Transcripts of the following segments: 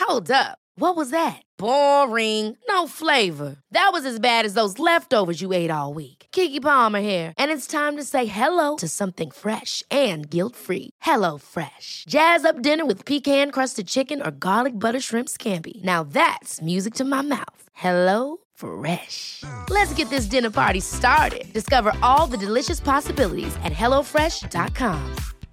Hold up. What was that? Boring. No flavor. That was as bad as those leftovers you ate all week. Keke Palmer here, and it's time to say hello to something fresh and guilt-free. Hello Fresh. Jazz up dinner with pecan-crusted chicken or garlic butter shrimp scampi. Now that's music to my mouth. Hello Fresh. Let's get this dinner party started. Discover all the delicious possibilities at hellofresh.com.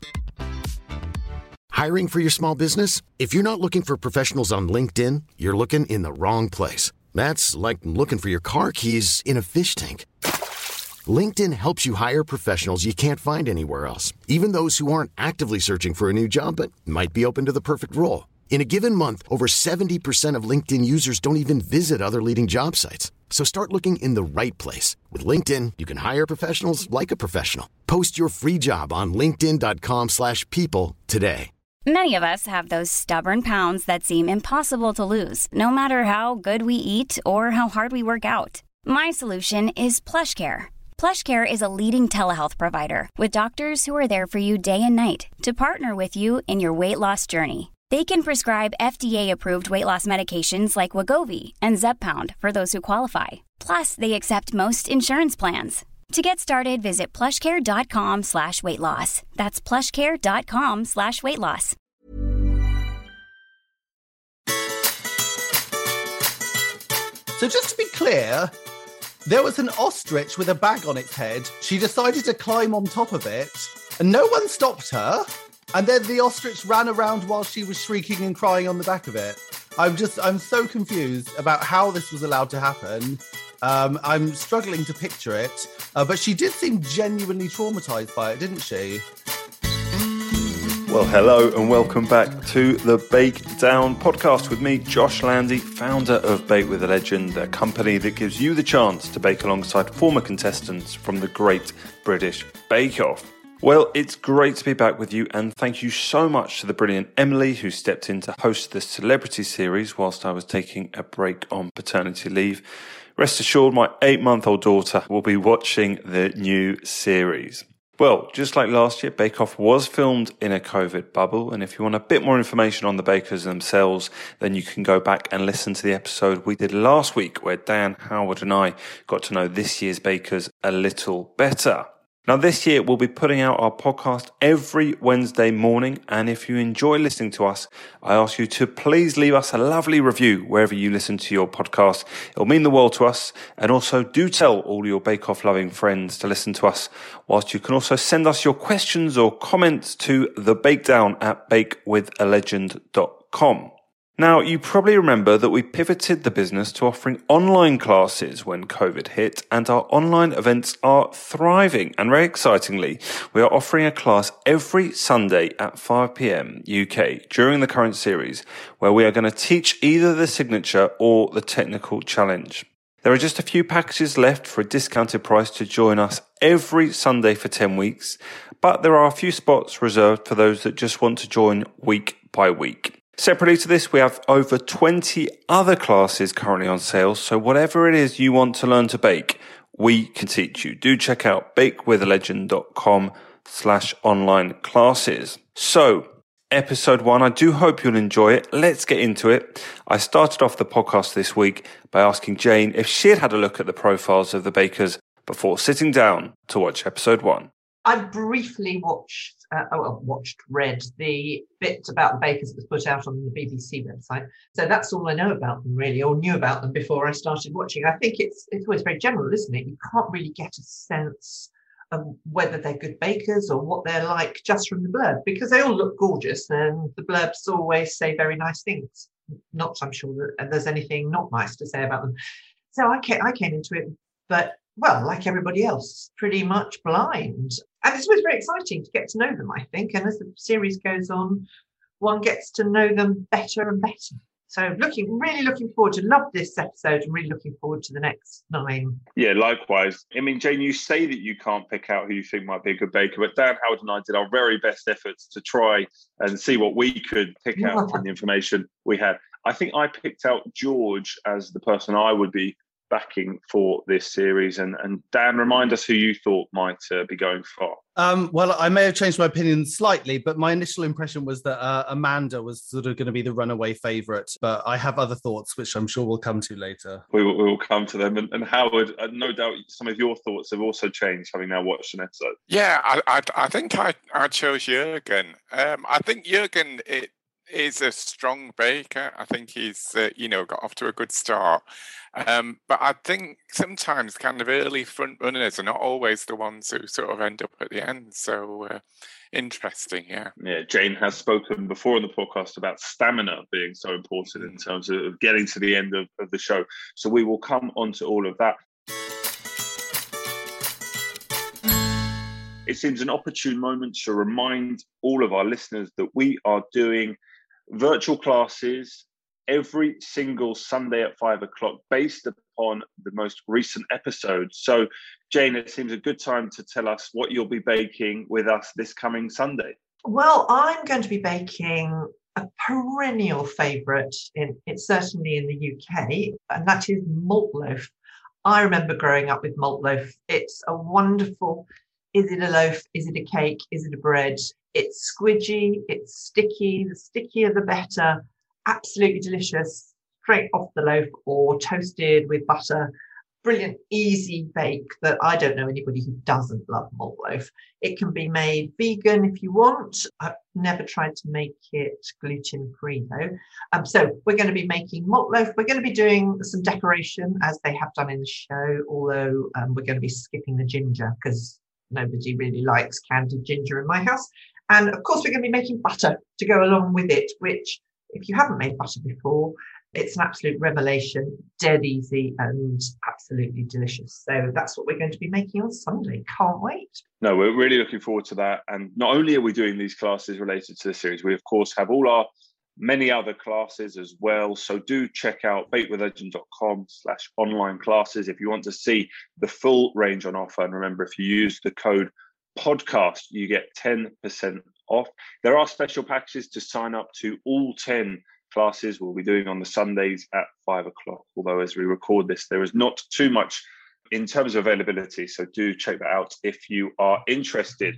Hiring for your small business? If you're not looking for professionals on LinkedIn, you're looking in the wrong place. That's like looking for your car keys in a fish tank. LinkedIn helps you hire professionals you can't find anywhere else, even those who aren't actively searching for a new job but might be open to the perfect role. In a given month, over 70% of LinkedIn users don't even visit other leading job sites. So start looking in the right place. With LinkedIn, you can hire professionals like a professional. Post your free job on linkedin.com/people today. Many of us have those stubborn pounds that seem impossible to lose, no matter how good we eat or how hard we work out. My solution is PlushCare. PlushCare is a leading telehealth provider with doctors who are there for you day and night to partner with you in your weight loss journey. They can prescribe FDA-approved weight loss medications like Wegovy and Zepbound for those who qualify. Plus, they accept most insurance plans. To get started, visit plushcare.com/weightloss. That's plushcare.com/weightloss. So just to be clear, there was an ostrich with a bag on its head. She decided to climb on top of it, and no one stopped her. And then the ostrich ran around while she was shrieking and crying on the back of it. I'm so confused about how this was allowed to happen. I'm struggling to picture it, but she did seem genuinely traumatized by it, didn't she? Well, hello and welcome back to the Bake Down podcast with me, Josh Landy, founder of Bake with a Legend, a company that gives you the chance to bake alongside former contestants from the Great British Bake Off. Well, it's great to be back with you, and thank you so much to the brilliant Emily who stepped in to host the celebrity series whilst I was taking a break on paternity leave. Rest assured, my 8-month-old daughter will be watching the new series. Well, just like last year, Bake Off was filmed in a COVID bubble, and if you want a bit more information on the bakers themselves, then you can go back and listen to the episode we did last week where Dan, Howard and I got to know this year's bakers a little better. Now, this year, we'll be putting out our podcast every Wednesday morning, and if you enjoy listening to us, I ask you to please leave us a lovely review wherever you listen to your podcast. It'll mean the world to us, and also do tell all your Bake Off loving friends to listen to us, whilst you can also send us your questions or comments to thebakdown@bakewithalegend.com. Now, you probably remember that we pivoted the business to offering online classes when COVID hit, and our online events are thriving. And very excitingly, we are offering a class every Sunday at 5 p.m. UK during the current series, where we are going to teach either the signature or the technical challenge. There are just a few packages left for a discounted price to join us every Sunday for 10 weeks, but there are a few spots reserved for those that just want to join week by week. Separately to this, we have over 20 other classes currently on sale, so whatever it is you want to learn to bake, we can teach you. Do check out bakewithalegend.com/online classes. So, episode 1, I do hope you'll enjoy it. Let's get into it. I started off the podcast this week by asking Jane if she had had a look at the profiles of the bakers before sitting down to watch episode 1. I briefly read the bit about the bakers that was put out on the BBC website. So that's all I know about them, really, or knew about them before I started watching. I think it's always very general, isn't it? You can't really get a sense of whether they're good bakers or what they're like just from the blurb, because they all look gorgeous and the blurbs always say very nice things. Not, I'm sure that there's anything not nice to say about them. So I came into it, but well, like everybody else, pretty much blind. And it's always very exciting to get to know them, I think. And as the series goes on, one gets to know them better and better. So really looking forward to love this episode and really looking forward to the next 9. Yeah, likewise. I mean, Jane, you say that you can't pick out who you think might be a good baker, but Dan, Howard and I did our very best efforts to try and see what we could pick out from the information we had. I think I picked out George as the person I would be backing for this series. And Dan, remind us who you thought might be going far. Well, I may have changed my opinion slightly, but my initial impression was that Amanda was sort of going to be the runaway favourite. But I have other thoughts, which I'm sure we'll come to later. We will come to them. And Howard, no doubt some of your thoughts have also changed, having now watched an episode. Yeah, I think I chose Jurgen. I think Jurgen is a strong baker. I think he's, got off to a good start. But I think sometimes kind of early front runners are not always the ones who sort of end up at the end. So interesting, yeah. Yeah, Jane has spoken before on the podcast about stamina being so important in terms of getting to the end of the show. So we will come on to all of that. It seems an opportune moment to remind all of our listeners that we are doing virtual classes every single Sunday at 5 o'clock based upon the most recent episodes. So, Jane, it seems a good time to tell us what you'll be baking with us this coming Sunday. Well, I'm going to be baking a perennial favourite, it's certainly in the UK, and that is malt loaf. I remember growing up with malt loaf. It's a wonderful, is it a loaf? Is it a cake? Is it a bread? It's squidgy, it's sticky. The stickier the better. Absolutely delicious, straight off the loaf or toasted with butter. Brilliant, easy bake that I don't know anybody who doesn't love malt loaf. It can be made vegan if you want. I've never tried to make it gluten-free though. So we're going to be making malt loaf. We're going to be doing some decoration as they have done in the show, although we're going to be skipping the ginger because nobody really likes candied ginger in my house. And of course, we're going to be making butter to go along with it, which if you haven't made butter before, it's an absolute revelation, dead easy and absolutely delicious. So that's what we're going to be making on Sunday. Can't wait. No, we're really looking forward to that. And not only are we doing these classes related to the series, we of course have all our many other classes as well. So do check out bakewithlegend.com/online classes if you want to see the full range on offer. And remember, if you use the code podcast, you get 10% off. There are special packages to sign up to all 10 classes we'll be doing on the Sundays at 5 o'clock. Although as we record this, there is not too much in terms of availability. So do check that out if you are interested.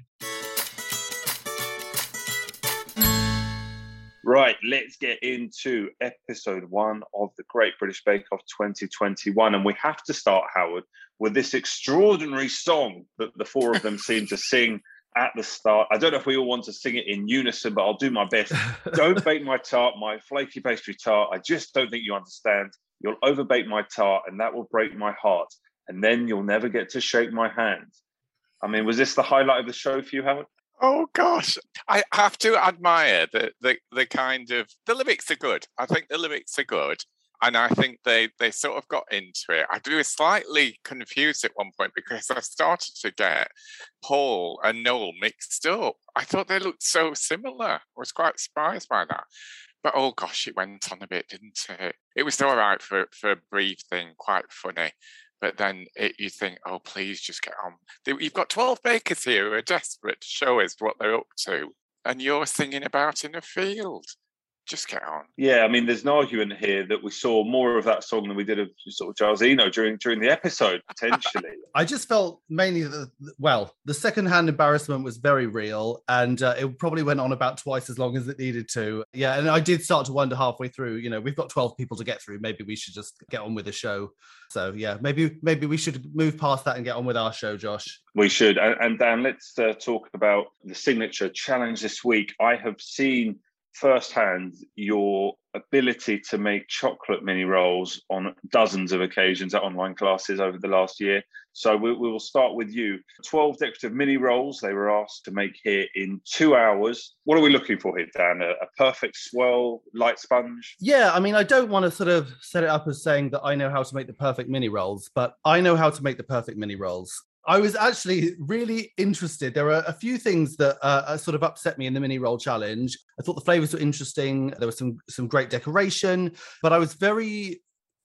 Right, let's get into episode 1 of the Great British Bake Off 2021. And we have to start, Howard, with this extraordinary song that the four of them seem to sing at the start. I don't know if we all want to sing it in unison, but I'll do my best. Don't bake my tart, my flaky pastry tart. I just don't think you understand. You'll overbake my tart and that will break my heart. And then you'll never get to shake my hand. I mean, was this the highlight of the show for you, Howard? Oh gosh, I have to admire the kind of, the lyrics are good. I think the lyrics are good. And I think they sort of got into it. I was slightly confused at one point because I started to get Paul and Noel mixed up. I thought they looked so similar. I was quite surprised by that. But oh gosh, it went on a bit, didn't it? It was all right for a brief thing, quite funny. But then you think, oh, please just get on. You've got 12 bakers here who are desperate to show us what they're up to. And you're singing about in a field. Just get on. Yeah, I mean, there's an argument here that we saw more of that song than we did of sort of Giles Eno during the episode, potentially. I just felt mainly the second-hand embarrassment was very real, and it probably went on about twice as long as it needed to. Yeah, and I did start to wonder halfway through, we've got 12 people to get through. Maybe we should just get on with the show. So, yeah, maybe we should move past that and get on with our show, Josh. We should. And Dan, let's talk about the signature challenge this week. I have seen firsthand your ability to make chocolate mini rolls on dozens of occasions at online classes over the last year. So we will start with you. 12 decorative mini rolls they were asked to make here in 2 hours. What are we looking for here, Dan? A perfect swirl, light sponge? Yeah, I mean, I don't want to sort of set it up as saying that I know how to make the perfect mini rolls, but I know how to make the perfect mini rolls. I was actually really interested. There are a few things that sort of upset me in the mini roll challenge. I thought the flavors were interesting. There was some great decoration, but I was very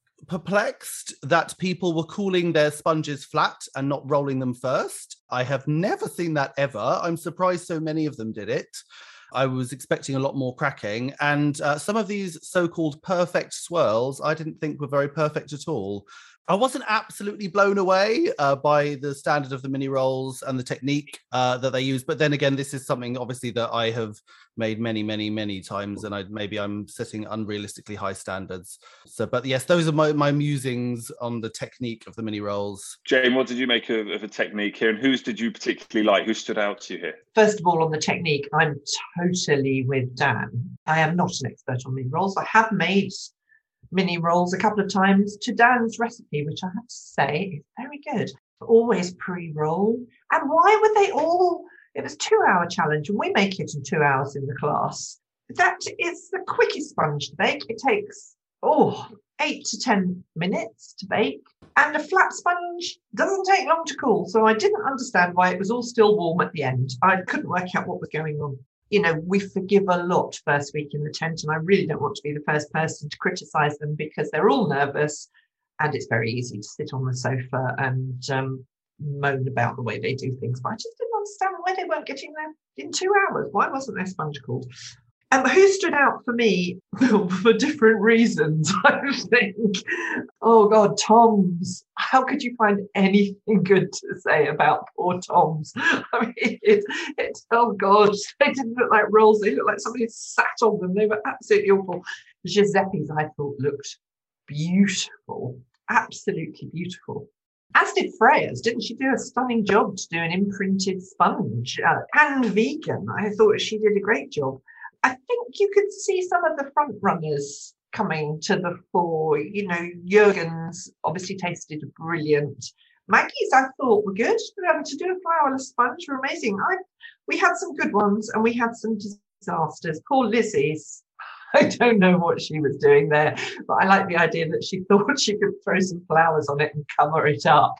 perplexed that people were cooling their sponges flat and not rolling them first. I have never seen that ever. I'm surprised so many of them did it. I was expecting a lot more cracking. And some of these so-called perfect swirls, I didn't think were very perfect at all. I wasn't absolutely blown away by the standard of the mini rolls and the technique that they use. But then again, this is something obviously that I have made many, many, many times, and maybe I'm setting unrealistically high standards. So, but yes, those are my musings on the technique of the mini rolls. Jane, what did you make of a technique here, and whose did you particularly like? Who stood out to you here? First of all, on the technique, I'm totally with Dan. I am not an expert on mini rolls. I have made mini rolls a couple of times to Dan's recipe, which I have to say is very good. Always pre-roll. And why would they all? It was a 2-hour challenge, and we make it in 2 hours in the class. That is the quickest sponge to bake. It takes 8 to 10 minutes to bake, and a flat sponge doesn't take long to cool. So I didn't understand why it was all still warm at the end. I couldn't work out what was going on. You know, we forgive a lot first week in the tent, and I really don't want to be the first person to criticise them because they're all nervous, and it's very easy to sit on the sofa and moan about the way they do things. But I just didn't understand why they weren't getting there in 2 hours. Why wasn't their sponge cooled? Who stood out for me for different reasons, I think. Oh, God, Tom's. How could you find anything good to say about poor Tom's? I mean, oh, God, they didn't look like rolls. They looked like somebody had sat on them. They were absolutely awful. Giuseppe's, I thought, looked beautiful, absolutely beautiful. As did Freya's. Didn't she do a stunning job to do an imprinted sponge? And vegan. I thought she did a great job. I think you could see some of the front runners coming to the fore. You know, Jürgen's obviously tasted brilliant. Maggie's, I thought, were good. To do a flourless sponge were amazing. We had some good ones and we had some disasters. Poor Lizzie's. I don't know what she was doing there, but I like the idea that she thought she could throw some flowers on it and cover it up.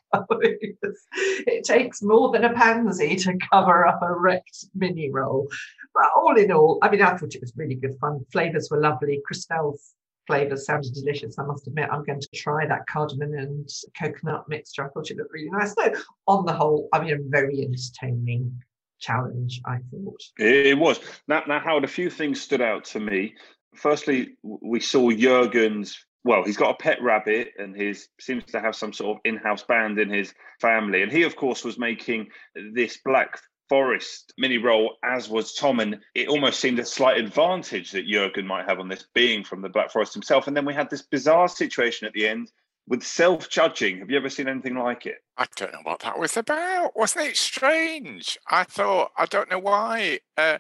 It takes more than a pansy to cover up a wrecked mini roll. But all in all, I mean, I thought it was really good fun. Flavours were lovely. Christelle's flavours sounded delicious. I must admit, I'm going to try that cardamom and coconut mixture. I thought it looked really nice. So on the whole, I mean, a very entertaining challenge, I thought. It was. Now, Howard, a few things stood out to me. Firstly, we saw Jürgen's, well, he's got a pet rabbit and seems to have some sort of in-house band in his family. And he, of course, was making this Black Forest mini roll, as was Tom. And it almost seemed a slight advantage that Jürgen might have on this, being from the Black Forest himself. And then we had this bizarre situation at the end with self-judging. Have you ever seen anything like it? I don't know what that was about. Wasn't it strange? I don't know why.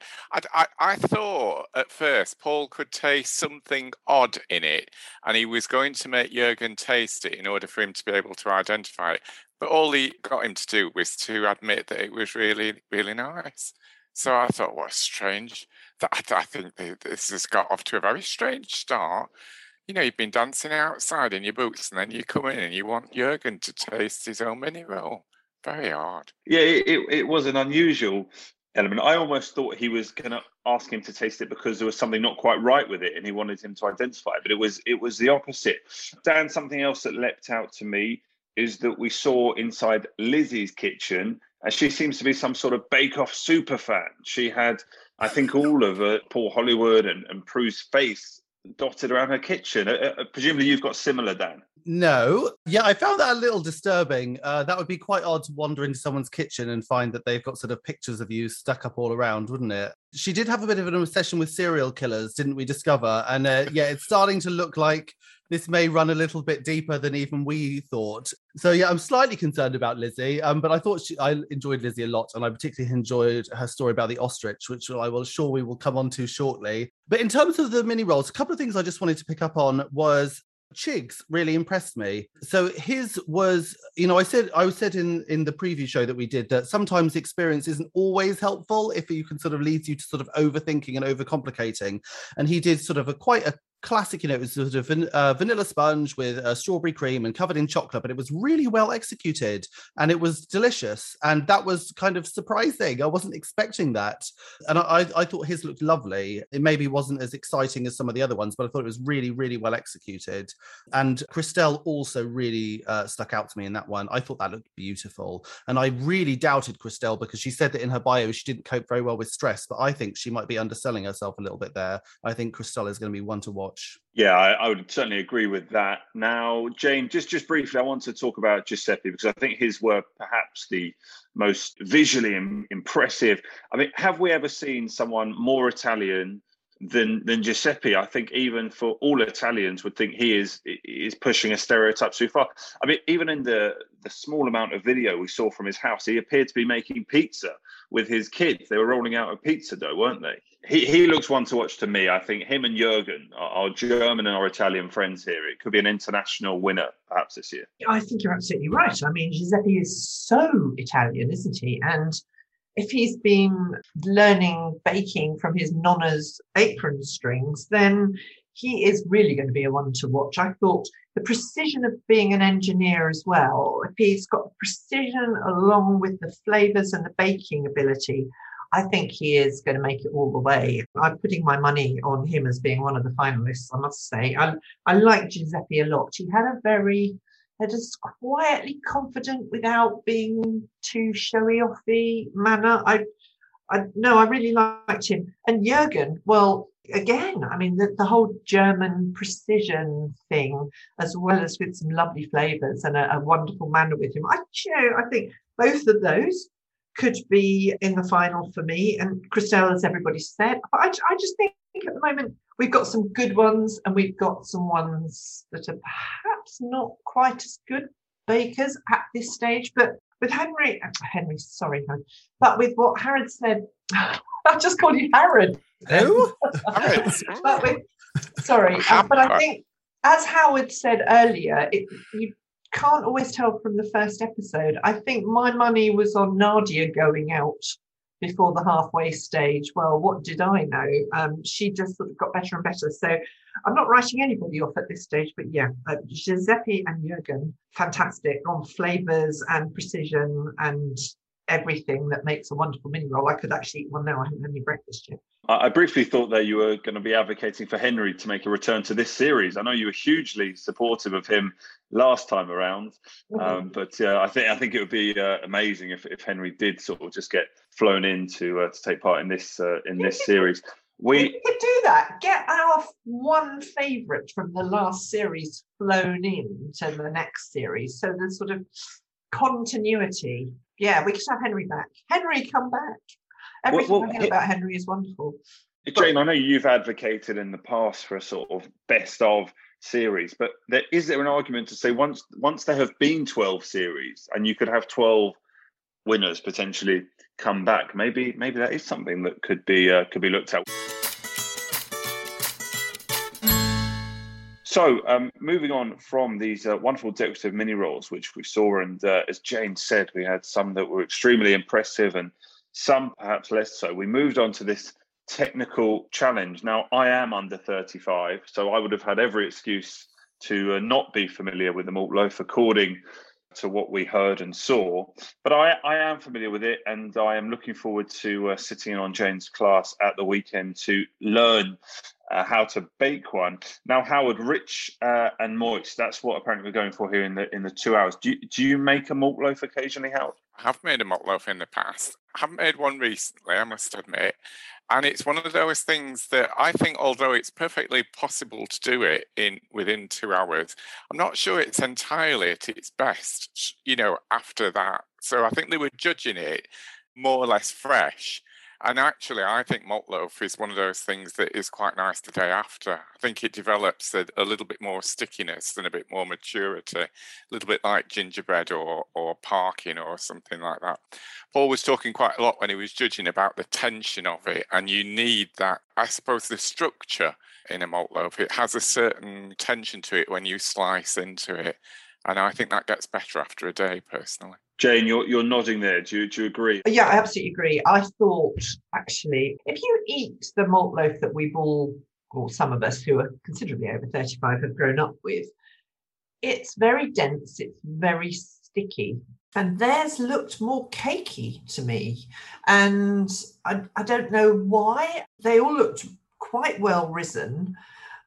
I thought at first Paul could taste something odd in it, and he was going to make Jürgen taste it in order for him to be able to identify it. But all he got him to do was to admit that it was really, really nice. So I thought, what strange. I think this has got off to a very strange start. You know, you've been dancing outside in your boots and then you come in and you want Jürgen to taste his own mini roll. Very odd. Yeah, it was an unusual element. I almost thought he was going to ask him to taste it because there was something not quite right with it and he wanted him to identify it. But it was the opposite. Dan, something else that leapt out to me is that we saw inside Lizzie's kitchen, and she seems to be some sort of Bake Off super fan. She had, I think, all of Paul Hollywood and Prue's face dotted around her kitchen. Presumably you've got similar, Dan. No. Yeah, I found that a little disturbing. That would be quite odd to wander into someone's kitchen and find that they've got sort of pictures of you stuck up all around, wouldn't it? She did have a bit of an obsession with serial killers, didn't we discover? And yeah, it's starting to look like this may run a little bit deeper than even we thought. So yeah, I'm slightly concerned about Lizzie, but I thought I enjoyed Lizzie a lot, and I particularly enjoyed her story about the ostrich, which we will come on to shortly. But in terms of the mini rolls, a couple of things I just wanted to pick up on was Chig's really impressed me. So his was, you know, I said in the preview show that we did that sometimes experience isn't always helpful if you can sort of leads you to sort of overthinking and overcomplicating. And he did sort of quite a classic, you know, it was sort of vanilla sponge with strawberry cream and covered in chocolate, but it was really well executed and it was delicious. And that was kind of surprising. I wasn't expecting that. And I thought his looked lovely. It maybe wasn't as exciting as some of the other ones, but I thought it was really, really well executed. And Christelle also really stuck out to me in that one. I thought that looked beautiful. And I really doubted Christelle because she said that in her bio, she didn't cope very well with stress, but I think she might be underselling herself a little bit there. I think Christelle is going to be one to watch. watch. Yeah, I would certainly agree with that. Now, Jane, just briefly, I want to talk about Giuseppe because I think his were perhaps the most visually impressive. I mean, have we ever seen someone more Italian than Giuseppe? I think even for all Italians would think he is pushing a stereotype too far. I mean, even in the small amount of video we saw from his house, he appeared to be making pizza with his kids. They were rolling out a pizza dough, weren't they? He looks one to watch to me. I think him and Jürgen, our German and our Italian friends here, it could be an international winner perhaps this year. I think you're absolutely right. I mean, Giuseppe is so Italian, isn't he? And if he's been learning baking from his nonna's apron strings, then he is really going to be a one to watch. I thought the precision of being an engineer as well, if he's got precision along with the flavours and the baking ability, I think he is going to make it all the way. I'm putting my money on him as being one of the finalists, I must say. I like Giuseppe a lot. He had just quietly confident without being too showy-offy manner. I really liked him. And Jürgen, well, again, I mean, the whole German precision thing, as well as with some lovely flavours and a wonderful manner with him. I think both of those could be in the final for me. And Christelle, as everybody said, I just think at the moment we've got some good ones and we've got some ones that are perhaps not quite as good bakers at this stage. But with but with what Harrod said, I just called you Harrod. Who? But I think, as Howard said earlier, you can't always tell from the first episode. I think my money was on Nadia going out before the halfway stage. Well, what did I know? She just sort of got better and better. So I'm not writing anybody off at this stage, but yeah, Giuseppe and Jürgen, fantastic on flavours and precision and everything that makes a wonderful mini roll. I could actually eat one now. I haven't had any breakfast yet. I briefly thought that you were going to be advocating for Henry to make a return to this series. I know you were hugely supportive of him last time around, but I think it would be amazing if Henry did sort of just get flown in to take part in this series. We could do that. Get our one favourite from the last series flown in to the next series, so there's sort of continuity. Yeah, we could have Henry back. Henry, come back. Everything I hear about Henry is wonderful. Jane, I know you've advocated in the past for a sort of best of series, but is there an argument to say once there have been 12 series and you could have 12 winners potentially come back, maybe that is something that could be looked at. So, moving on from these wonderful decorative mini rolls, which we saw, and as Jane said, we had some that were extremely impressive and some perhaps less so. We moved on to this technical challenge. Now, I am under 35, so I would have had every excuse to not be familiar with the malt loaf according to what we heard and saw. But I am familiar with it, and I am looking forward to sitting in on Jane's class at the weekend to learn how to bake one. Now, Howard, rich and moist, that's what apparently we're going for here in the 2 hours. Do you make a malt loaf occasionally, Howard? I have made a malt loaf in the past. I haven't made one recently, I must admit. And it's one of those things that I think, although it's perfectly possible to do it within 2 hours, I'm not sure it's entirely at its best, after that. So I think they were judging it more or less fresh. And actually, I think malt loaf is one of those things that is quite nice the day after. I think it develops a little bit more stickiness and a bit more maturity, a little bit like gingerbread or parking or something like that. Paul was talking quite a lot when he was judging about the tension of it, and you need that, I suppose, the structure in a malt loaf. It has a certain tension to it when you slice into it, and I think that gets better after a day, personally. Jane, you're nodding there. Do you agree? Yeah, I absolutely agree. I thought, actually, if you eat the malt loaf that we've all, or some of us who are considerably over 35 have grown up with, it's very dense, it's very sticky. And theirs looked more cakey to me. And I don't know why. They all looked quite well risen.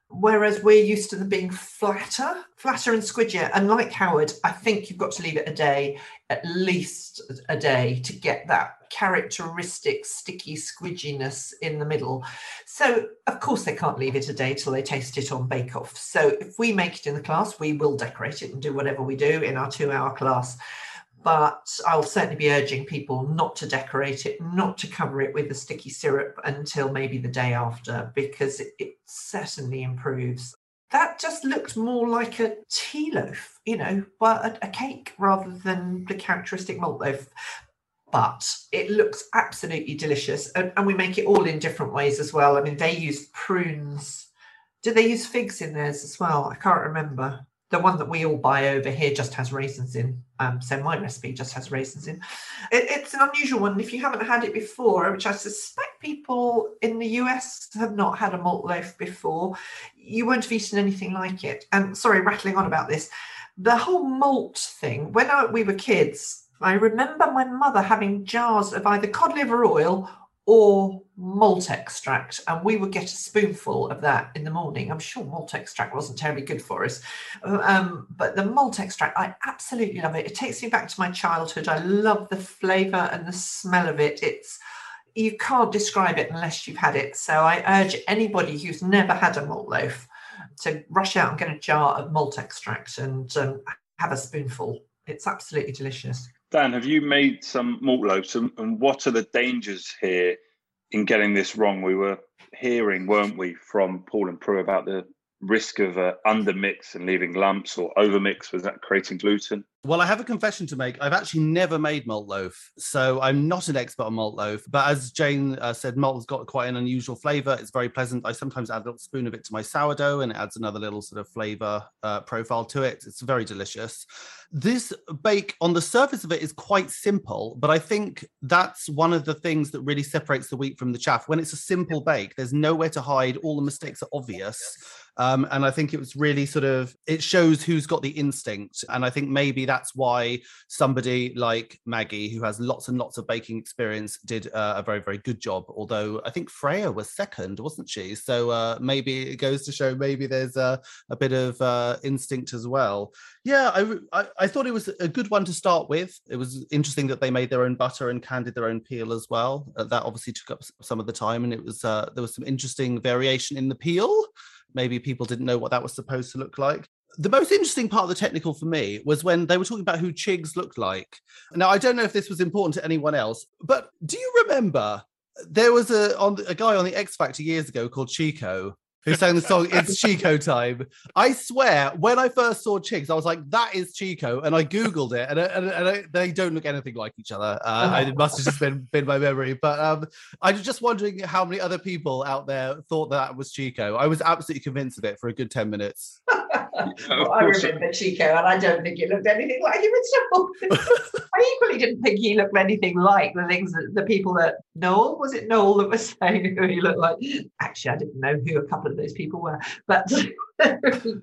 Whereas we're used to them being flatter and squidgier. And like Howard, I think you've got to leave it a day, at least a day, to get that characteristic sticky squidginess in the middle. So, of course, they can't leave it a day till they taste it on Bake Off. So if we make it in the class, we will decorate it and do whatever we do in our 2-hour class. But I'll certainly be urging people not to decorate it, not to cover it with the sticky syrup until maybe the day after, because it certainly improves. That just looked more like a tea loaf, but a cake rather than the characteristic malt loaf. But it looks absolutely delicious. And we make it all in different ways as well. I mean, they use prunes. Do they use figs in theirs as well? I can't remember. The one that we all buy over here just has raisins in. So my recipe just has raisins in. It's an unusual one. If you haven't had it before, which I suspect people in the US have not had a malt loaf before, you won't have eaten anything like it. And sorry, rattling on about this. The whole malt thing, when we were kids, I remember my mother having jars of either cod liver oil or malt extract, and we would get a spoonful of that in the morning. I'm sure malt extract wasn't terribly good for us, but the malt extract, I absolutely love it. It takes me back to my childhood. I love the flavour and the smell of it. You can't describe it unless you've had it. So I urge anybody who's never had a malt loaf to rush out and get a jar of malt extract and have a spoonful. It's absolutely delicious. Dan, have you made some malt loaves, and what are the dangers here in getting this wrong? We were hearing, weren't we, from Paul and Prue about the risk of undermix and leaving lumps, or overmix, was that creating gluten? Well, I have a confession to make. I've actually never made malt loaf, so I'm not an expert on malt loaf. But as Jane said, malt has got quite an unusual flavour. It's very pleasant. I sometimes add a little spoon of it to my sourdough, and it adds another little sort of flavour profile to it. It's very delicious. This bake, on the surface of it, is quite simple, but I think that's one of the things that really separates the wheat from the chaff. When it's a simple bake, there's nowhere to hide. All the mistakes are obvious. And I think it was really it shows who's got the instinct. And I think maybe that's why somebody like Maggie, who has lots and lots of baking experience, did a very, very good job. Although I think Freya was second, wasn't she? So maybe it goes to show maybe there's a bit of instinct as well. Yeah, I thought it was a good one to start with. It was interesting that they made their own butter and candied their own peel as well. That obviously took up some of the time, and it was there was some interesting variation in the peel. Maybe people didn't know what that was supposed to look like. The most interesting part of the technical for me was when they were talking about who Chigs looked like. Now, I don't know if this was important to anyone else, but do you remember there was a guy on the X Factor years ago called Chico, who sang the song It's Chico Time? I swear, when I first saw Chigs, I was like, that is Chico. And I Googled it, and they don't look anything like each other. It must have just been my memory. But I was just wondering how many other people out there thought that was Chico. I was absolutely convinced of it for a good 10 minutes. Well, I remember Chico, and I don't think it looked anything like him at all. I equally didn't think he looked anything like the people that was it Noel that was saying who he looked like? Actually, I didn't know who a couple of those people were, but there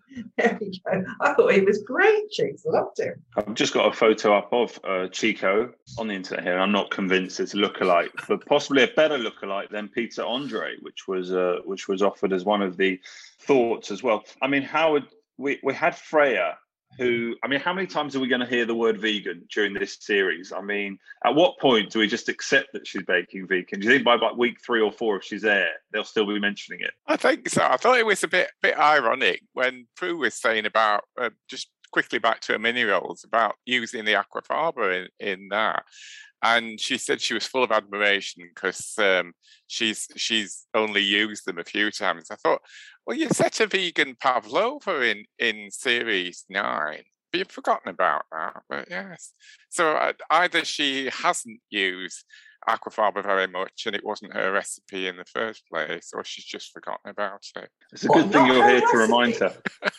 we go. I thought he was great. Chigs, loved him. I've just got a photo up of Chico on the internet here. I'm not convinced it's a lookalike, but possibly a better lookalike than Peter Andre, which was offered as one of the thoughts as well. I mean, Howard, we had Freya, who, I mean, how many times are we going to hear the word vegan during this series? I mean, at what point do we just accept that she's baking vegan? Do you think by week 3 or 4, if she's there, they'll still be mentioning it? I think so. I thought it was a bit ironic when Prue was saying about, just quickly back to her mini rolls, about using the aquafaba in that. And she said she was full of admiration because she's only used them a few times. I thought, well, you set a vegan pavlova in series 9, but you've forgotten about that. But yes, so either she hasn't used aquafaba very much and it wasn't her recipe in the first place, or she's just forgotten about it. It's a good thing you're here to remind her.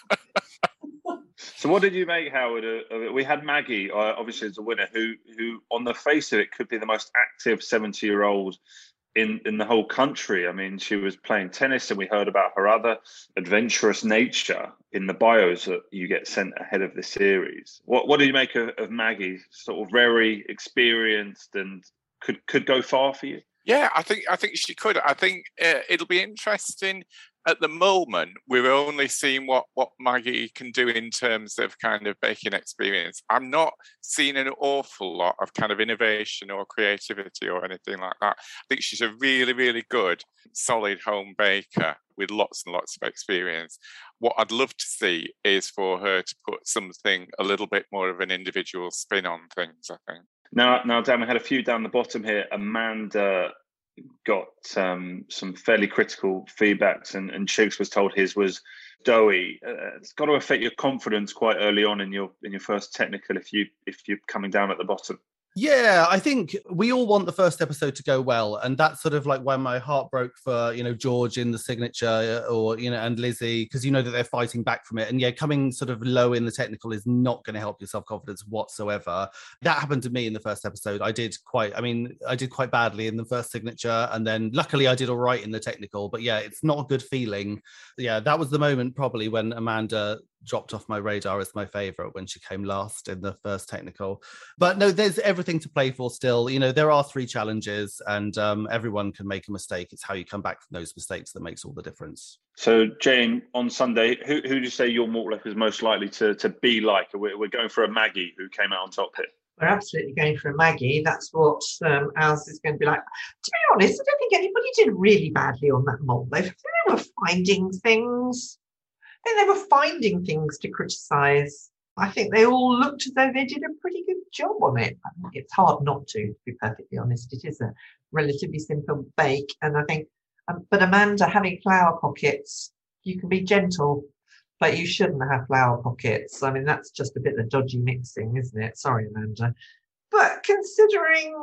So what did you make, Howard, of it? We had Maggie, obviously, as a winner, who on the face of it could be the most active 70-year-old in the whole country. I mean, she was playing tennis, and we heard about her other adventurous nature in the bios that you get sent ahead of the series. What did you make of Maggie? Sort of very experienced and could go far for you? Yeah, I think she could. I think it'll be interesting. At the moment, we're only seeing what Maggie can do in terms of kind of baking experience. I'm not seeing an awful lot of kind of innovation or creativity or anything like that. I think she's a really, really good, solid home baker with lots and lots of experience. What I'd love to see is for her to put something a little bit more of an individual spin on things, I think. Now, Dan, we had a few down the bottom here. Amanda got some fairly critical feedbacks, and Shigs was told his was doughy. It's got to affect your confidence quite early on in your first technical if you're coming down at the bottom. Yeah, I think we all want the first episode to go well, and that's sort of like when my heart broke for George in the signature, or and Lizzie, because that they're fighting back from it, and coming sort of low in the technical is not going to help your self-confidence whatsoever. That happened to me in the first episode. I did quite badly in the first signature, and then luckily I did all right in the technical. But it's not a good feeling. Yeah, that was the moment probably when Amanda dropped off my radar as my favorite, when she came last in the first technical. But no, there's everything to play for still. There are 3 challenges, and everyone can make a mistake. It's how you come back from those mistakes that makes all the difference. So Jane, on Sunday, who do you say your malt life is most likely to be like? We're going for a Maggie who came out on top here. We're absolutely going for a Maggie. That's what ours is going to be like. To be honest, I don't think anybody did really badly on that malt life. I think they were finding things. They were finding things to criticise. I think they all looked as though they did a pretty good job on it. I think it's hard not to be perfectly honest. It is a relatively simple bake. And I think, but Amanda, having flower pockets, you can be gentle, but you shouldn't have flower pockets. I mean, that's just a bit of dodgy mixing, isn't it? Sorry, Amanda. But considering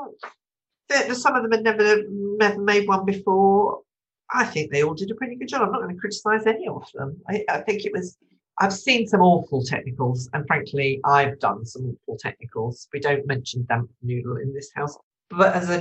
that some of them had never made one before, I think they all did a pretty good job. I'm not going to criticise any of them. I think I've seen some awful technicals, and frankly, I've done some awful technicals. We don't mention damp noodle in this house. But as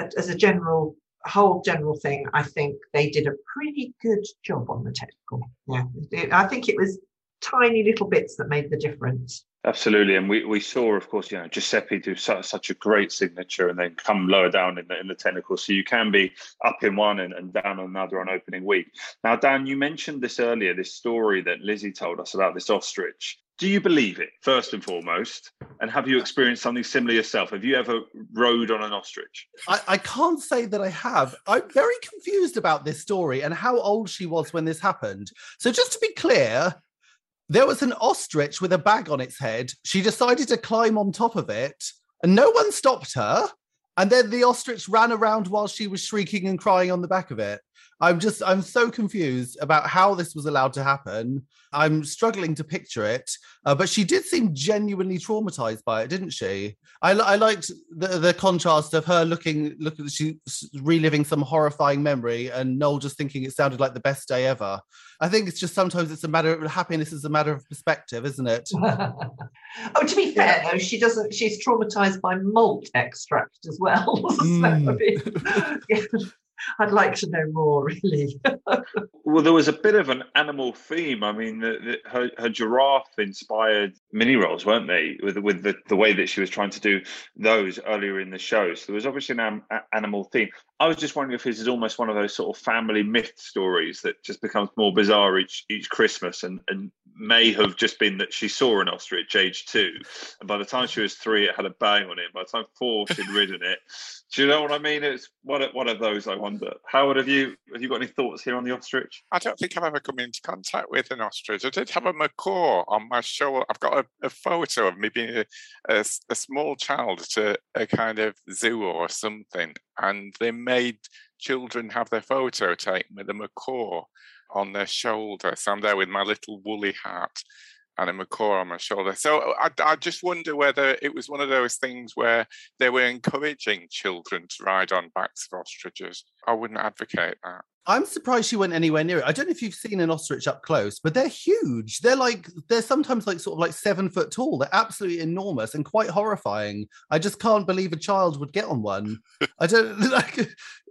a whole general thing, I think they did a pretty good job on the technical. Yeah, I think it was tiny little bits that made the difference. Absolutely, and we saw, of course, Giuseppe do such a great signature and then come lower down in the technical. So you can be up in one and down on another on opening week. Now, Dan, you mentioned this earlier, this story that Lizzie told us about this ostrich. Do you believe it, first and foremost? And have you experienced something similar yourself? Have you ever rode on an ostrich? I can't say that I have. I'm very confused about this story and how old she was when this happened. So just to be clear, there was an ostrich with a bag on its head. She decided to climb on top of it, and no one stopped her. And then the ostrich ran around while she was shrieking and crying on the back of it. I'm so confused about how this was allowed to happen. I'm struggling to picture it, but she did seem genuinely traumatized by it, didn't she? I liked the contrast of her she reliving some horrifying memory, and Noel just thinking it sounded like the best day ever. I think it's just sometimes it's a matter of happiness is a matter of perspective, isn't it? To be fair though, she's traumatized by malt extract as well. I'd like to know more, really. Well, there was a bit of an animal theme. I mean, her giraffe-inspired mini rolls, weren't they? With the way that she was trying to do those earlier in the show. So there was obviously an animal theme. I was just wondering if this is almost one of those sort of family myth stories that just becomes more bizarre each Christmas, and may have just been that she saw an ostrich age 2, and by the time she was 3, it had a bang on it. By the time 4, she'd ridden it. Do you know what I mean? It's one of those, I wonder. Howard, have you got any thoughts here on the ostrich? I don't think I've ever come into contact with an ostrich. I did have a macaw on my show. I've got a photo of me being a small child at a kind of zoo or something, and they made children have their photo taken with a macaw on their shoulder. So I'm there with my little woolly hat and a macaw on my shoulder. So I just wonder whether it was one of those things where they were encouraging children to ride on backs of ostriches. I wouldn't advocate that. I'm surprised she went anywhere near it. I don't know if you've seen an ostrich up close, but they're huge. They're sometimes like sort of like 7 foot tall. They're absolutely enormous and quite horrifying. I just can't believe a child would get on one. I don't like.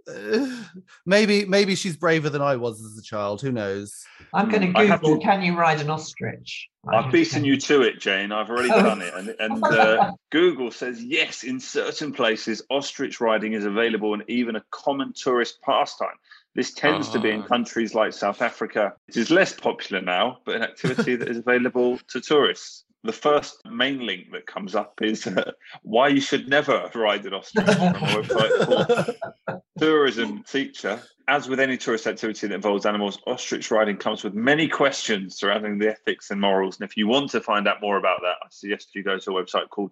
Maybe she's braver than I was as a child. Who knows? I'm going to Google, can you ride an ostrich? I've beaten you to it, Jane. I've already done it. And Google says, yes, in certain places, ostrich riding is available and even a common tourist pastime. This tends to be in countries like South Africa. It is less popular now, but an activity that is available to tourists. The first main link that comes up is why you should never ride an ostrich from a website called Tourism Teacher. As with any tourist activity that involves animals, ostrich riding comes with many questions surrounding the ethics and morals. And if you want to find out more about that, I suggest you go to a website called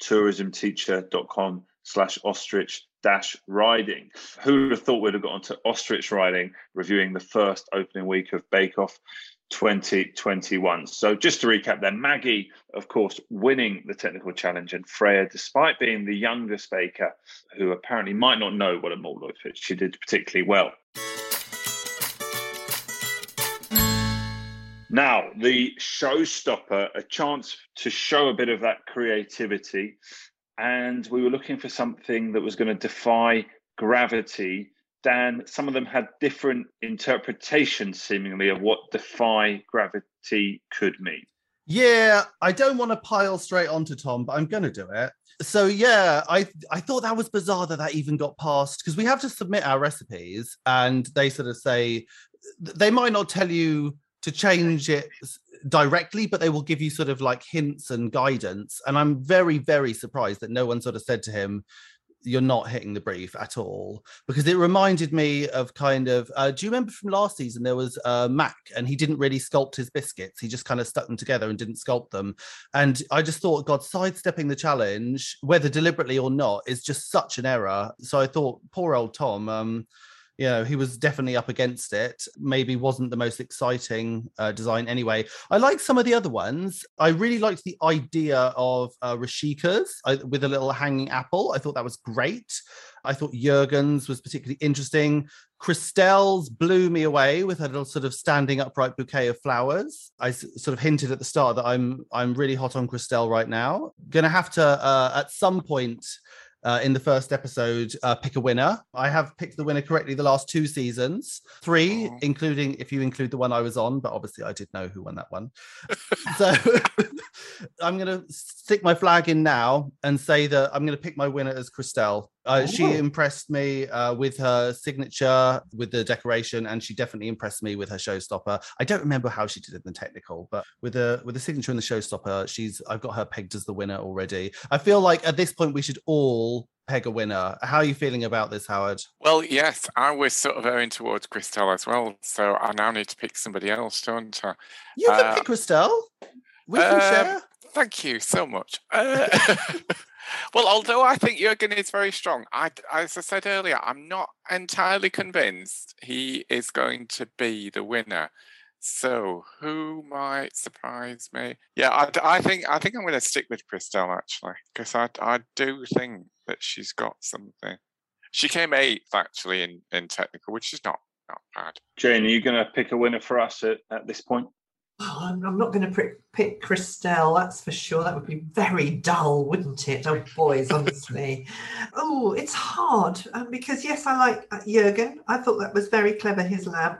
tourismteacher.com/ostrich-riding. Who would have thought we'd have got onto ostrich riding, reviewing the first opening week of Bake Off 2021. So just to recap then, Maggie, of course, winning the technical challenge, and Freya, despite being the youngest baker, who apparently might not know what a malt is, she did particularly well. Now, the showstopper, a chance to show a bit of that creativity, and we were looking for something that was going to defy gravity. Dan, some of them had different interpretations, seemingly, of what defy gravity could mean. Yeah, I don't want to pile straight onto Tom, but I'm going to do it. So, yeah, I thought that was bizarre that even got passed, because we have to submit our recipes, and they sort of say, they might not tell you to change it directly, but they will give you sort of like hints and guidance. And I'm very, very surprised that no one sort of said to him, you're not hitting the brief at all, because it reminded me of kind of, do you remember from last season, there was Mac, and he didn't really sculpt his biscuits. He just kind of stuck them together and didn't sculpt them. And I just thought, God, sidestepping the challenge, whether deliberately or not, is just such an error. So I thought, poor old Tom, you know, he was definitely up against it. Maybe wasn't the most exciting design anyway. I liked some of the other ones. I really liked the idea of Rashika's with a little hanging apple. I thought that was great. I thought Jürgen's was particularly interesting. Christelle's blew me away with her little sort of standing upright bouquet of flowers. I sort of hinted at the start that I'm really hot on Christelle right now. Gonna have to, at some point, in the first episode, pick a winner. I have picked the winner correctly the last 2 seasons, 3, including if you include the one I was on, but obviously I did know who won that one. So I'm going to stick my flag in now and say that I'm going to pick my winner as Christelle. She impressed me with her signature, with the decoration, and she definitely impressed me with her showstopper. I don't remember how she did it in the technical, but with the signature and the showstopper, I've got her pegged as the winner already. I feel like at this point we should all peg a winner. How are you feeling about this, Howard? Well, yes, I was sort of erring towards Christelle as well, so I now need to pick somebody else, don't I? You can pick Christelle. We can share. Thank you so much. Well, although I think Jürgen is very strong, as I said earlier, I'm not entirely convinced he is going to be the winner. So, who might surprise me? Yeah, I think I'm going to stick with Christelle, actually, because I do think that she's got something. She came 8th, actually, in technical, which is not bad. Jane, are you going to pick a winner for us at this point? Oh, I'm not going to pick Christelle, that's for sure. That would be very dull, wouldn't it? Oh, boys, honestly. Oh, it's hard because, yes, I like Jürgen. I thought that was very clever, his lamp.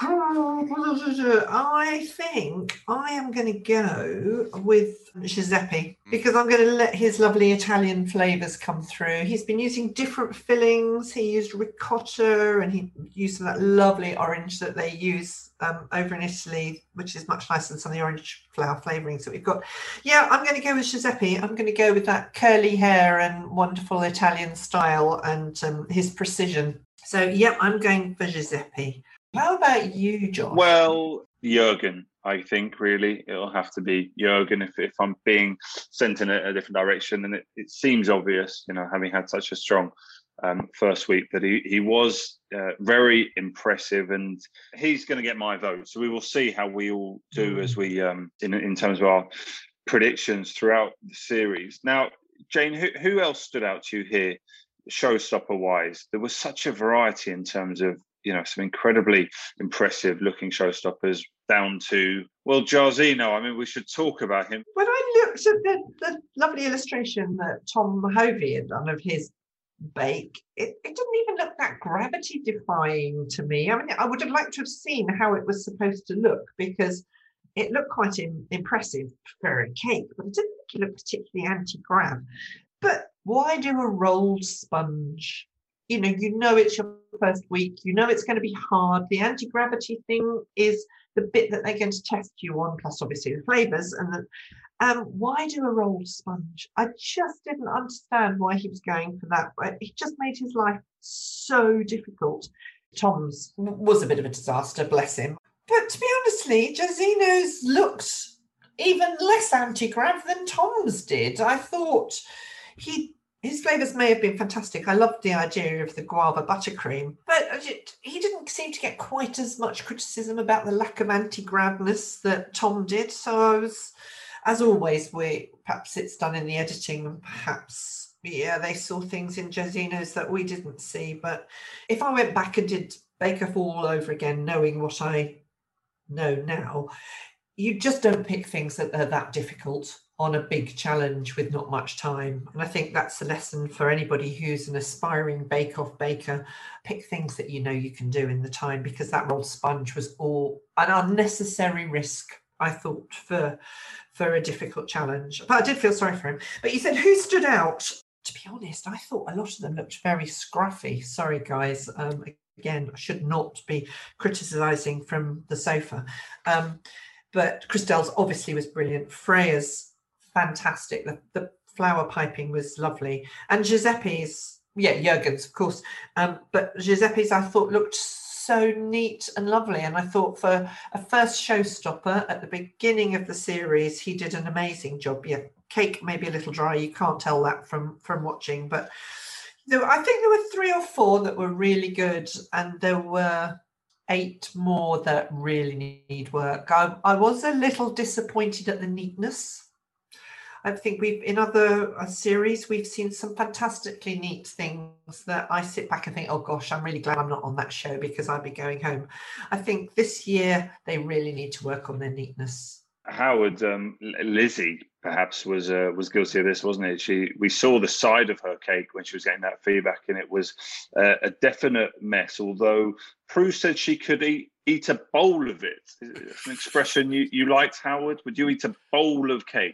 I think I am going to go with Giuseppe because I'm going to let his lovely Italian flavours come through. He's been using different fillings. He used ricotta and he used some of that lovely orange that they use over in Italy, which is much nicer than some of the orange flower flavourings that we've got. Yeah, I'm going to go with Giuseppe. I'm going to go with that curly hair and wonderful Italian style and his precision. So, yeah, I'm going for Giuseppe. How about you, Josh? Well, Jürgen, I think, really. It'll have to be Jürgen if I'm being sent in a different direction. And it seems obvious, you know, having had such a strong first week, that he was very impressive, and he's going to get my vote. So we will see how we all do as we, in terms of our predictions throughout the series. Now, Jane, who else stood out to you here, showstopper-wise? There was such a variety in terms of, some incredibly impressive looking showstoppers down to, well, Jairzinho. I mean, we should talk about him. When I looked at the lovely illustration that Tom Hovey had done of his bake, it didn't even look that gravity defying to me. I mean, I would have liked to have seen how it was supposed to look, because it looked quite impressive for a cake, but it didn't look particularly anti-grav. But why do a rolled sponge? You know it's your first week, you know it's going to be hard. The anti-gravity thing is the bit that they're going to test you on, plus obviously the flavours. And why do a rolled sponge? I just didn't understand why he was going for that. It just made his life so difficult. Tom's was a bit of a disaster, bless him. But to be honestly, Jairzinho's looked even less anti-grav than Tom's did. I thought his flavours may have been fantastic. I loved the idea of the guava buttercream, but he didn't seem to get quite as much criticism about the lack of anti-gravness that Tom did. So I was, as always, perhaps it's done in the editing, and perhaps, they saw things in Jairzinho's that we didn't see. But if I went back and did Bake Off all over again, knowing what I know now, you just don't pick things that are that difficult on a big challenge with not much time. And I think that's a lesson for anybody who's an aspiring bake-off baker. Pick things that you know you can do in the time, because that rolled sponge was all an unnecessary risk, I thought, for a difficult challenge. But I did feel sorry for him. But you said who stood out? To be honest, I thought a lot of them looked very scruffy. Sorry, guys. Again, I should not be criticising from the sofa. But Christelle's obviously was brilliant. Freya's fantastic. The flower piping was lovely. And Giuseppe's, Jürgen's, of course. But Giuseppe's, I thought, looked so neat and lovely. And I thought for a first showstopper at the beginning of the series, he did an amazing job. Yeah, cake may be a little dry. You can't tell that from watching. But I think there were 3 or 4 that were really good. And there were 8 more that really need work. I was a little disappointed at the neatness. I think in other series, we've seen some fantastically neat things that I sit back and think, oh gosh, I'm really glad I'm not on that show, because I'd be going home. I think this year they really need to work on their neatness. Howard, Lizzie perhaps was guilty of this, wasn't it? We saw the side of her cake when she was getting that feedback, and it was a definite mess. Although Prue said she could eat a bowl of it. It's an expression you liked, Howard. Would you eat a bowl of cake?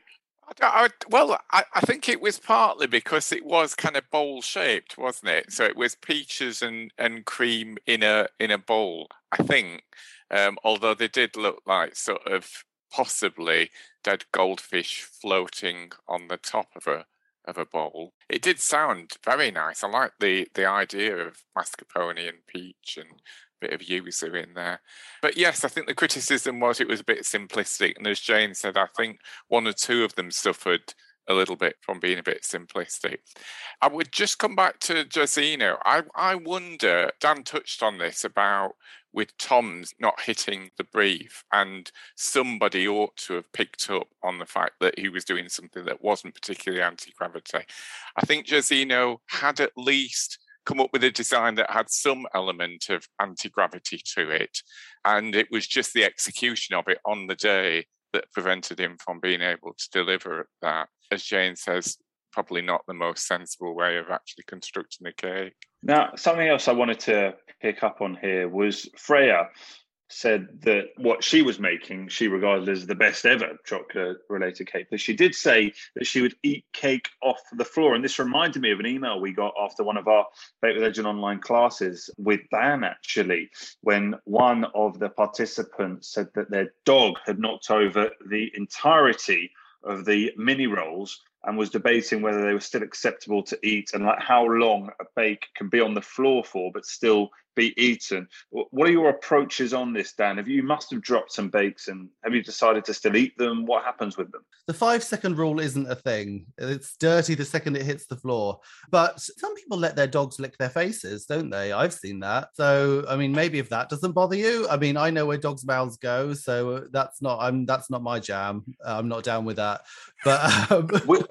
I think it was partly because it was kind of bowl shaped, wasn't it? So it was peaches and cream in a bowl, I think. Although they did look like sort of possibly dead goldfish floating on the top of a bowl. It did sound very nice. I like the idea of mascarpone and peach and a bit of yuzu in there. But yes, I think the criticism was it was a bit simplistic. And as Jane said, I think 1 or 2 of them suffered a little bit from being a bit simplistic. I would just come back to Jairzinho. I wonder, Dan touched on this about with Tom's not hitting the brief, and somebody ought to have picked up on the fact that he was doing something that wasn't particularly anti-gravity. I think Jairzinho had at least come up with a design that had some element of anti-gravity to it, and it was just the execution of it on the day that prevented him from being able to deliver that. As Jane says, probably not the most sensible way of actually constructing a cake. Now, something else I wanted to pick up on here was Freya said that what she was making, she regarded as the best ever chocolate-related cake. But she did say that she would eat cake off the floor. And this reminded me of an email we got after one of our Bake with Legend online classes with Dan, actually, when one of the participants said that their dog had knocked over the entirety of the mini rolls and was debating whether they were still acceptable to eat and like how long a bake can be on the floor for but still be eaten. What are your approaches on this, Dan? You must have dropped some bakes, and have you decided to still eat them? What happens with them? The 5-second rule isn't a thing. It's dirty the second it hits the floor. But some people let their dogs lick their faces, don't they? I've seen that. So, I mean, maybe if that doesn't bother you. I mean, I know where dogs' mouths go, so that's not my jam. I'm not down with that. But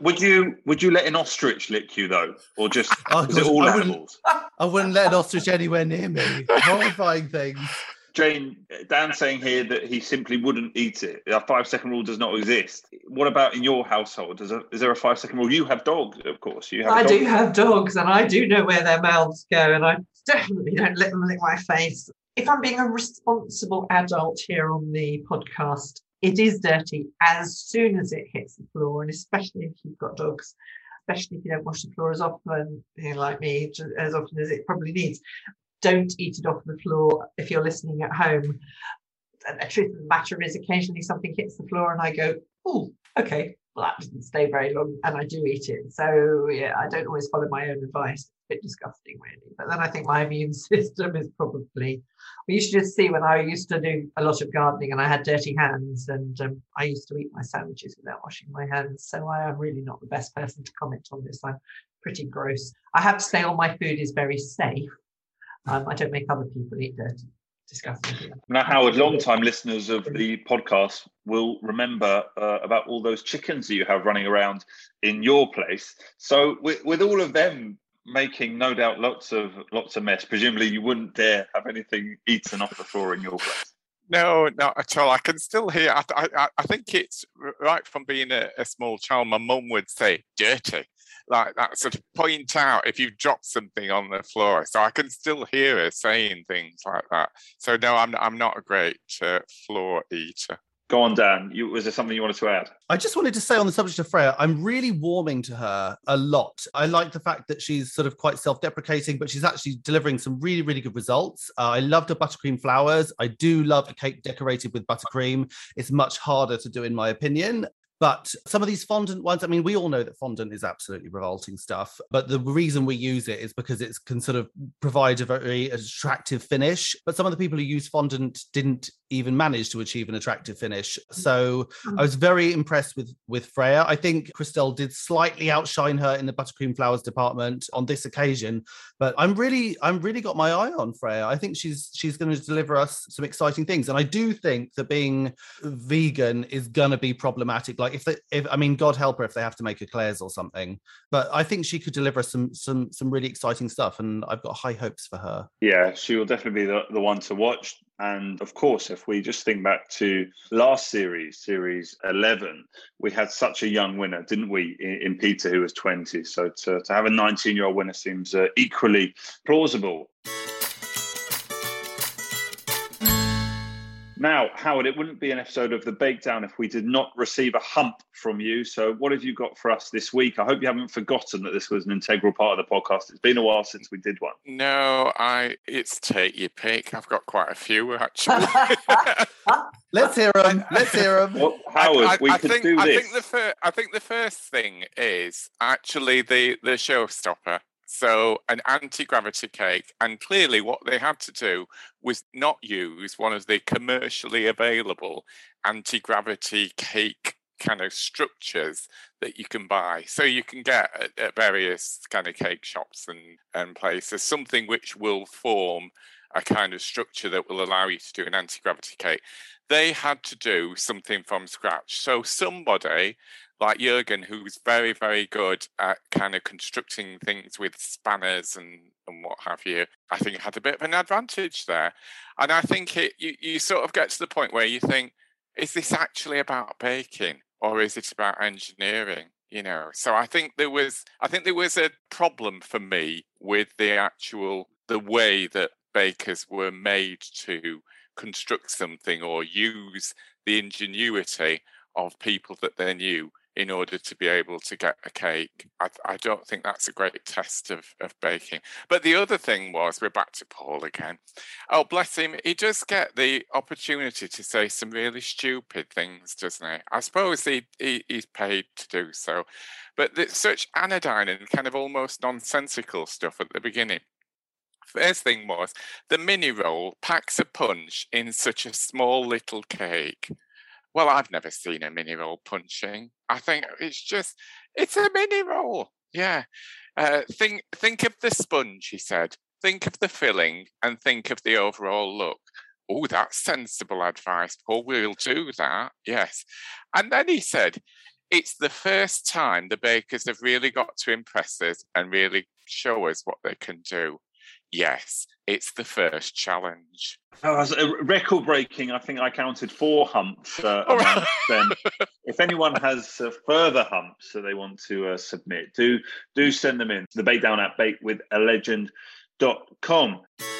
Would you let an ostrich lick you though, or just is it all animals? I wouldn't let an ostrich anywhere near me. Horrifying things. Jane, Dan's saying here that he simply wouldn't eat it. A 5-second rule does not exist. What about in your household? Is there a 5-second rule? You have dogs, of course. I do have dogs, and I do know where their mouths go, and I definitely don't let them lick my face. If I'm being a responsible adult here on the podcast, it is dirty as soon as it hits the floor, and especially if you've got dogs, especially if you don't wash the floor as often, like me, as often as it probably needs. Don't eat it off the floor if you're listening at home. And the truth of the matter is, occasionally something hits the floor and I go, oh, okay, well, that doesn't stay very long, and I do eat it. So, yeah, I don't always follow my own advice. It's a bit disgusting, really. But then I think my immune system is probably... You should just see when I used to do a lot of gardening and I had dirty hands, and I used to eat my sandwiches without washing my hands. So I am really not the best person to comment on this. I'm pretty gross. I have to say all my food is very safe. I don't make other people eat dirty, disgusting. Now, Howard, long-time listeners of the podcast will remember about all those chickens that you have running around in your place. So with all of them making, no doubt, lots of mess, presumably you wouldn't dare have anything eaten off the floor in your place. No, not at all. I can still hear. I think it's right from being a small child. My mum would say dirty, like that, sort of point out if you drop something on the floor. So I can still hear her saying things like that. So no, I'm not a great floor eater. Go on, Dan. Was there something you wanted to add? I just wanted to say on the subject of Freya, I'm really warming to her a lot. I like the fact that she's sort of quite self-deprecating, but she's actually delivering some really, really good results. I loved her buttercream flowers. I do love a cake decorated with buttercream. It's much harder to do, in my opinion. But some of these fondant ones, I mean, we all know that fondant is absolutely revolting stuff. But the reason we use it is because it can sort of provide a very attractive finish. But some of the people who use fondant didn't even manage to achieve an attractive finish. So I was very impressed with Freya. I think Christelle did slightly outshine her in the buttercream flowers department on this occasion. But I'm really got my eye on Freya. I think she's going to deliver us some exciting things. And I do think that being vegan is going to be problematic. Like if I mean, God help her if they have to make eclairs or something. But I think she could deliver some really exciting stuff, and I've got high hopes for her. Yeah, she will definitely be the one to watch. And of course, if we just think back to last series 11, we had such a young winner, didn't we, in Peter, who was 20. So to have a 19-year-old winner seems equally plausible. Now, Howard, it wouldn't be an episode of The Bakedown if we did not receive a hump from you. So what have you got for us this week? I hope you haven't forgotten that this was an integral part of the podcast. It's been a while since we did one. No, it's take your pick. I've got quite a few, actually. Let's hear them. Well, Howard, we could do this. I think the first thing is actually the showstopper. So an anti-gravity cake, and clearly what they had to do was not use one of the commercially available anti-gravity cake kind of structures that you can buy. So you can get at various kind of cake shops and places, something which will form a kind of structure that will allow you to do an anti-gravity cake. They had to do something from scratch. So somebody like Jürgen, who's very, very good at kind of constructing things with spanners and what have you, I think had a bit of an advantage there. And I think you sort of get to the point where you think, is this actually about baking or is it about engineering? You know, so I think there was a problem for me with the way that bakers were made to construct something or use the ingenuity of people that they knew in order to be able to get a cake. I don't think that's a great test of baking. But the other thing was, we're back to Paul again. Oh, bless him. He does get the opportunity to say some really stupid things, doesn't he? I suppose he's paid to do so. But there's such anodyne and kind of almost nonsensical stuff at the beginning. First thing was, the mini roll packs a punch in such a small little cake. Well, I've never seen a mini roll punching. I think it's a mini roll. Yeah. Think of the sponge, he said. Think of the filling and think of the overall look. Oh, that's sensible advice, Paul. We'll do that. Yes. And then he said, it's the first time the bakers have really got to impress us and really show us what they can do. Yes, it's the first challenge. Oh, as a record-breaking, I think I counted 4 humps amongst them. If anyone has further humps that they want to submit, do send them in. The Bake Down at bakewithalegend.com.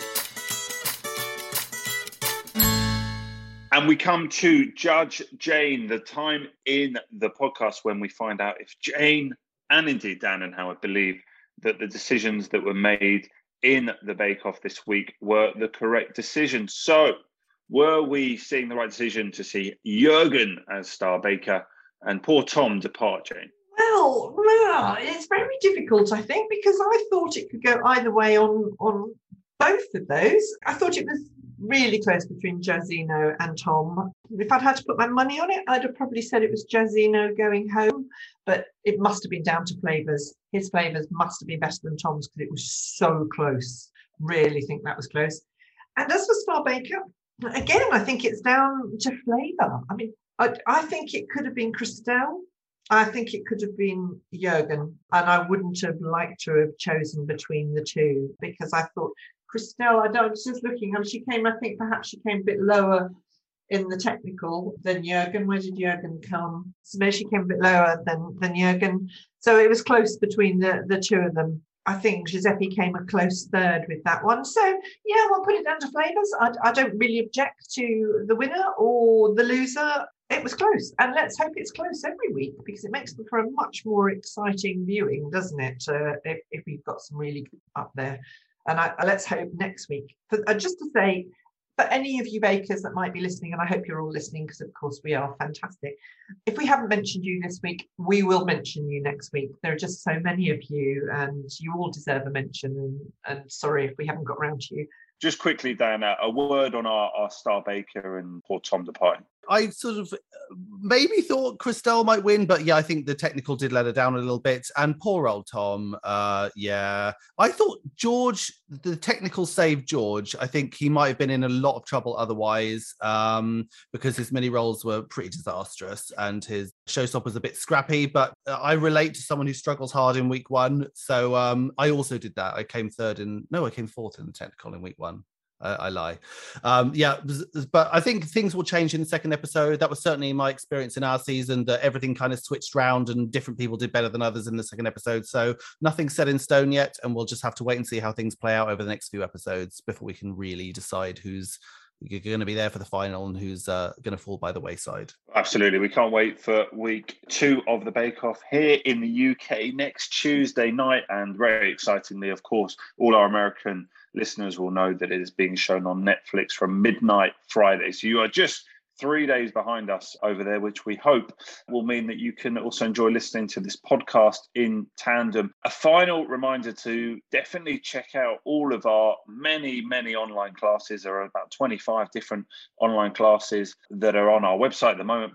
And we come to Judge Jane, the time in the podcast when we find out if Jane and indeed Dan and Howard believe that the decisions that were made in the Bake Off this week were the correct decision. So, were we seeing the right decision to see Jürgen as star baker and poor Tom depart, Jane? Well, it's very difficult, I think, because I thought it could go either way on both of those. I thought it was really close between Giardino and Tom. If I'd had to put my money on it, I'd have probably said it was Giardino going home, but it must have been down to flavours. His flavours must have been better than Tom's because it was so close. Really think that was close. And as for Star Baker, again, I think it's down to flavour. I mean, I think it could have been Christelle. I think it could have been Jürgen, and I wouldn't have liked to have chosen between the two because I thought Christelle, I was just looking, she came a bit lower in the technical than Jürgen. Where did Jürgen come? So maybe she came a bit lower than Jürgen. So it was close between the two of them. I think Giuseppe came a close third with that one. So, yeah, we'll put it down to flavours. I don't really object to the winner or the loser. It was close. And let's hope it's close every week because it makes for a much more exciting viewing, doesn't it, if we've got some really good up there. And let's hope next week. Just to say, for any of you bakers that might be listening, and I hope you're all listening because, of course, we are fantastic. If we haven't mentioned you this week, we will mention you next week. There are just so many of you, and you all deserve a mention. And sorry if we haven't got around to you. Just quickly, Diana, a word on our star baker and poor Tom departing. I sort of maybe thought Christelle might win, but yeah, I think the technical did let her down a little bit. And poor old Tom, yeah. I thought George, the technical saved George. I think he might have been in a lot of trouble otherwise because his mini rolls were pretty disastrous and his showstopper was a bit scrappy. But I relate to someone who struggles hard in week one. So I also did that. I came fourth in the technical in week one. I lie. Yeah, but I think things will change in the second episode. That was certainly my experience in our season, that everything kind of switched round and different people did better than others in the second episode. So nothing's set in stone yet, and we'll just have to wait and see how things play out over the next few episodes before we can really decide who's going to be there for the final and who's going to fall by the wayside. Absolutely. We can't wait for week 2 of the Bake Off here in the UK next Tuesday night. And very excitingly, of course, all our American listeners will know that it is being shown on Netflix from midnight Friday. So you are just 3 days behind us over there, which we hope will mean that you can also enjoy listening to this podcast in tandem. A final reminder to definitely check out all of our many, many online classes. There are about 25 different online classes that are on our website at the moment,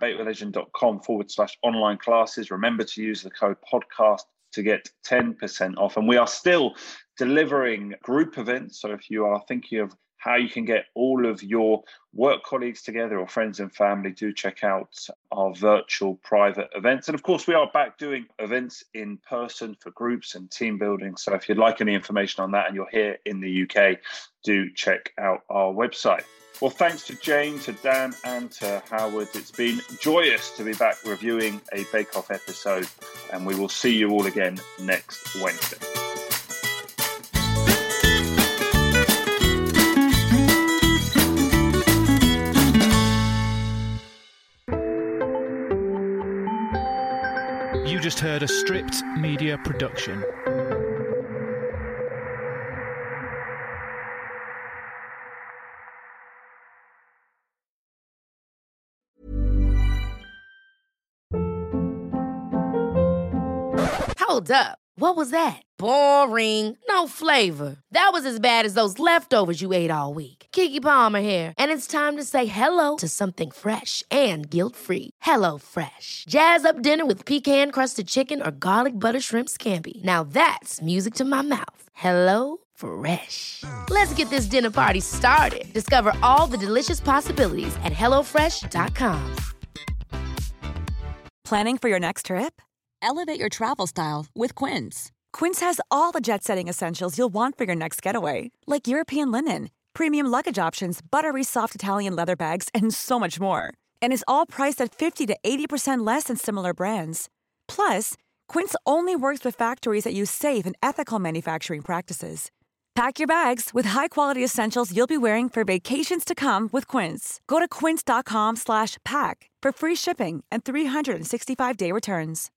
bakewithalegend.com/online classes. Remember to use the code podcast to get 10% off. And we are still delivering group events. So if you are thinking of how you can get all of your work colleagues together or friends and family, do check out our virtual private events. And of course, we are back doing events in person for groups and team building. So if you'd like any information on that and you're here in the UK, do check out our website. Well, thanks to Jane, to Dan and to Howard. It's been joyous to be back reviewing a Bake Off episode, and we will see you all again next Wednesday. You just heard a Stripped Media production. Hold up. What was that? Boring. No flavor. That was as bad as those leftovers you ate all week. Keke Palmer here, and it's time to say hello to something fresh and guilt-free. Hello Fresh. Jazz up dinner with pecan-crusted chicken or garlic butter shrimp scampi. Now that's music to my mouth. Hello Fresh. Let's get this dinner party started. Discover all the delicious possibilities at HelloFresh.com. Planning for your next trip? Elevate your travel style with Quince. Quince has all the jet-setting essentials you'll want for your next getaway, like European linen, premium luggage options, buttery soft Italian leather bags, and so much more. And is all priced at 50 to 80% less than similar brands. Plus, Quince only works with factories that use safe and ethical manufacturing practices. Pack your bags with high-quality essentials you'll be wearing for vacations to come with Quince. Go to quince.com/pack for free shipping and 365-day returns.